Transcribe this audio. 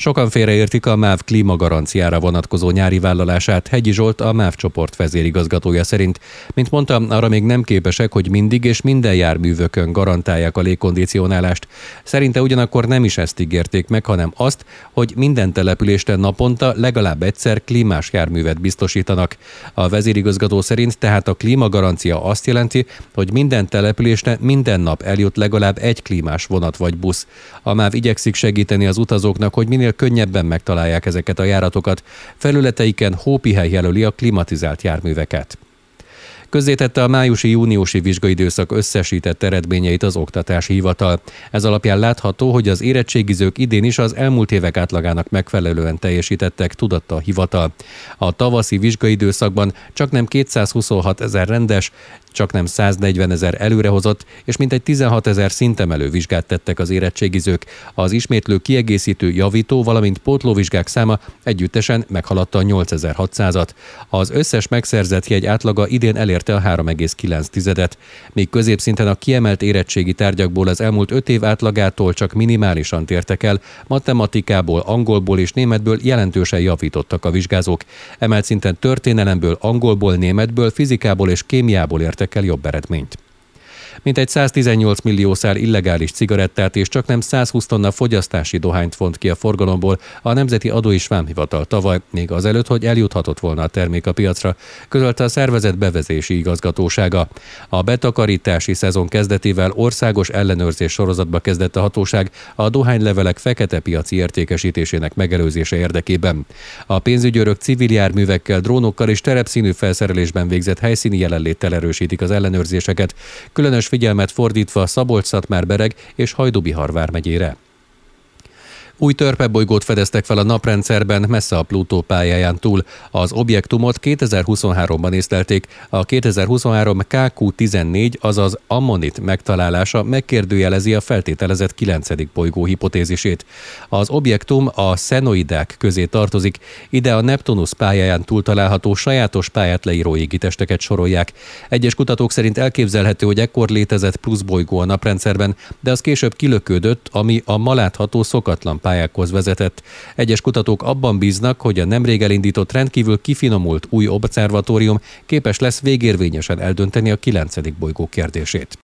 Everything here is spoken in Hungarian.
Sokan félreértik a MÁV klímagaranciára vonatkozó nyári vállalását. Hegyi Zsolt, a MÁV csoport vezérigazgatója szerint. Mint mondta, arra még nem képesek, hogy mindig és minden járművökön garantálják a légkondicionálást. Szerinte ugyanakkor nem is ezt ígérték meg, hanem azt, hogy minden településen naponta legalább egyszer klímás járművet biztosítanak. A vezérigazgató szerint tehát a klímagarancia azt jelenti, hogy minden településre minden nap eljut legalább egy klímás vonat vagy busz. A MÁV igyekszik segíteni az utazóknak, hogy minél könnyebben megtalálják ezeket a járatokat. Felületeiken hópihely jelöli a klimatizált járműveket. Közzétette a májusi-júniusi vizsgaidőszak összesített eredményeit az Oktatási Hivatal. Ez alapján látható, hogy az érettségizők idén is az elmúlt évek átlagának megfelelően teljesítettek, tudatta a hivatal. A tavaszi vizsgaidőszakban csaknem 226 000 rendes, csaknem 140 000 előrehozott, és mintegy 16 000 szintemelő vizsgát tettek az érettségizők. Az ismétlő, kiegészítő, javító, valamint pótlóvizsgák száma együttesen meghaladta a 8600-at. Az összes megszerzett jegy átlaga idén elérte a 3,9-et. Míg középszinten a kiemelt érettségi tárgyakból az elmúlt 5 év átlagától csak minimálisan tértek el, matematikából, angolból és németből jelentősen javítottak a vizsgázók. Emelt szinten történelemből, angolból, németből, fizikából és kémiából értek el jobb eredményt. Mintegy 118 millió szál illegális cigarettát és csaknem 120 tonna fogyasztási dohányt vont ki a forgalomból a Nemzeti Adó és Vámhivatal tavaly, még azelőtt, hogy eljuthatott volna a termék a piacra, közölte a szervezet bevezetési igazgatósága. A betakarítási szezon kezdetével országos ellenőrzés sorozatba kezdett a hatóság a dohánylevelek fekete piaci értékesítésének megelőzése érdekében. A pénzügyőrök civil járművekkel, drónokkal és terepszínű felszerelésben végzett helyszíni jelenléttel erősítik az ellenőrzéseket, különös figyelmet fordítva Szabolcs-Szatmár-Bereg és Hajdú-Bihar vármegyére. Új törpebolygót fedeztek fel a naprendszerben, messze a Plutó pályáján túl. Az objektumot 2023-ban észlelték. A 2023 KQ-14, azaz Ammonit megtalálása megkérdőjelezi a feltételezett 9. bolygó hipotézisét. Az objektum a szenoidák közé tartozik. Ide a Neptunusz pályáján túl található sajátos pályát leíró égitesteket sorolják. Egyes kutatók szerint elképzelhető, hogy ekkor létezett plusz bolygó a naprendszerben, de az később kilökődött, ami a ma látható szokatlan pályákhoz vezetett. Egyes kutatók abban bíznak, hogy a nemrég elindított rendkívül kifinomult új obszervatórium képes lesz végérvényesen eldönteni a 9. bolygó kérdését.